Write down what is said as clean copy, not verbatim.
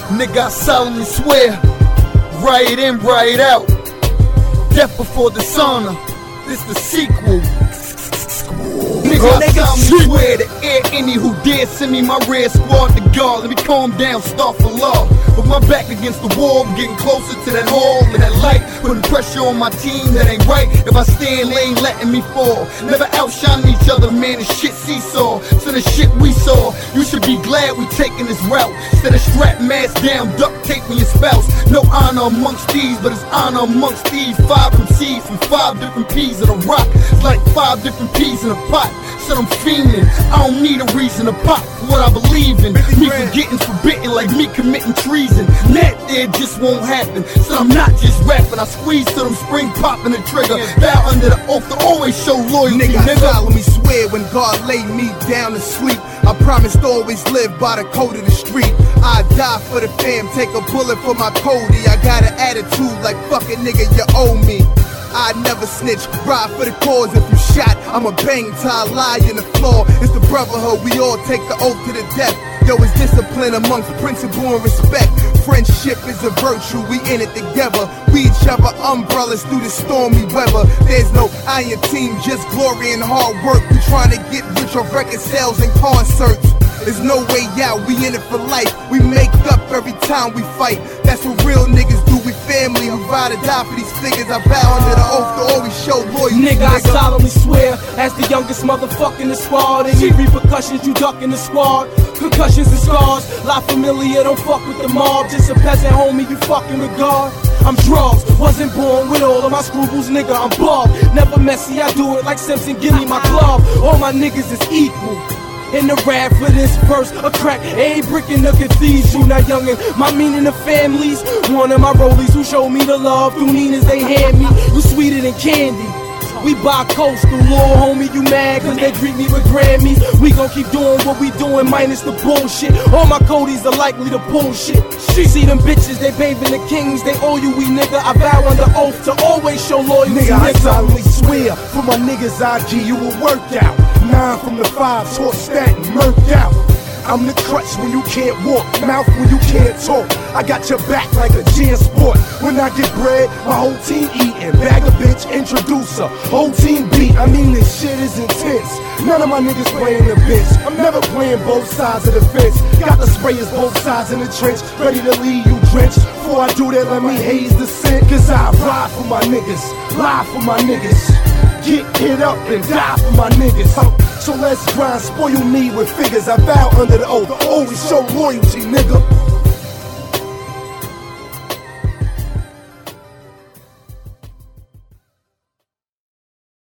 Nigga, I solemnly swear, right in, right out. Death before dishonor, this the sequel. Nigga, I solemnly swear to air any who dare send me my red squad to guard. Let me calm down, start for law. With my back against the wall, I'm getting closer to that hall and that light. Putting pressure on my team, that ain't right. If I stand, they ain't letting me fall. Never outshine each other, man, it's shit seesaw. So the shit we saw, you should be glad we taking this route. Instead of strap mask down, duct tape me your spouse. No honor amongst these, but it's honor amongst these. 5 MCs from 5 different peas in a rock. It's like 5 different peas in a pot. Said I'm fiending, I don't need a reason to pop for what I believe in. Me forgetting's forbidden like me committing treason. That there just won't happen. So I'm not just rapping, I squeeze till them spring popping the trigger. Bow under the oath to always show loyalty, nigga. I solemnly swear when God laid me down to sleep, I promised to always live by the code of the street. I die for the fam, take a bullet for my Cody. I got an attitude like fuck it, nigga, you owe me. I never snitch, ride for the cause. If you shot, I'ma bang till I lie in the floor. It's the brotherhood, we all take the oath to the death. Yo, it's discipline amongst principle and respect. Friendship is a virtue, we in it together. We each other umbrellas through the stormy weather. There's no iron team, just glory and hard work. We trying to get rich on record sales and concerts. There's no way out, we in it for life. We make up every time we fight. That's what real niggas do, we family. We ride or die for these figures. I vow under the oath to always show loyalty. Nigga, I solemnly swear, as the youngest motherfucker in the squad. Any repercussions, you duck in the squad. Concussions and scars, La Familia, don't fuck with the mob. Just a peasant homie, you fucking with God. I'm drugs, wasn't born with all of my scruples, nigga, I'm bald. Never messy, I do it like Simpson, give me my glove. All my niggas is equal. In the rap for this verse, a crack, a brick in the cathedral. Now youngin', my meaning of families. One of my rollies who showed me the love through Ninas they hand me. You sweeter than candy. We bi-coastal, little homie, you mad cause they greet me with Grammys. We gon' keep doing what we doing minus the bullshit. All my Codys are likely to bullshit. See them bitches, they bathing the kings, they owe you, we nigga. I vow under oath to always show loyalty, nigga. I solemnly swear, for my niggas I give you a workout. 9 from the 5, short stack, murked out. I'm the crutch when you can't walk, mouth when you can't talk. I got your back like a gin sport. When I get bread, my whole team eating. Bag a bitch, introducer, whole team beat. I mean this shit is intense. None of my niggas playing the bench. I'm never playing both sides of the fence. Got the sprayers both sides in the trench, ready to leave you drenched. Before I do that, let me haze the scent. Cause I ride for my niggas, lie for my niggas. Get hit up and die for my niggas. So let's grind, spoil me with figures. I vow under the oath, always show loyalty, nigga.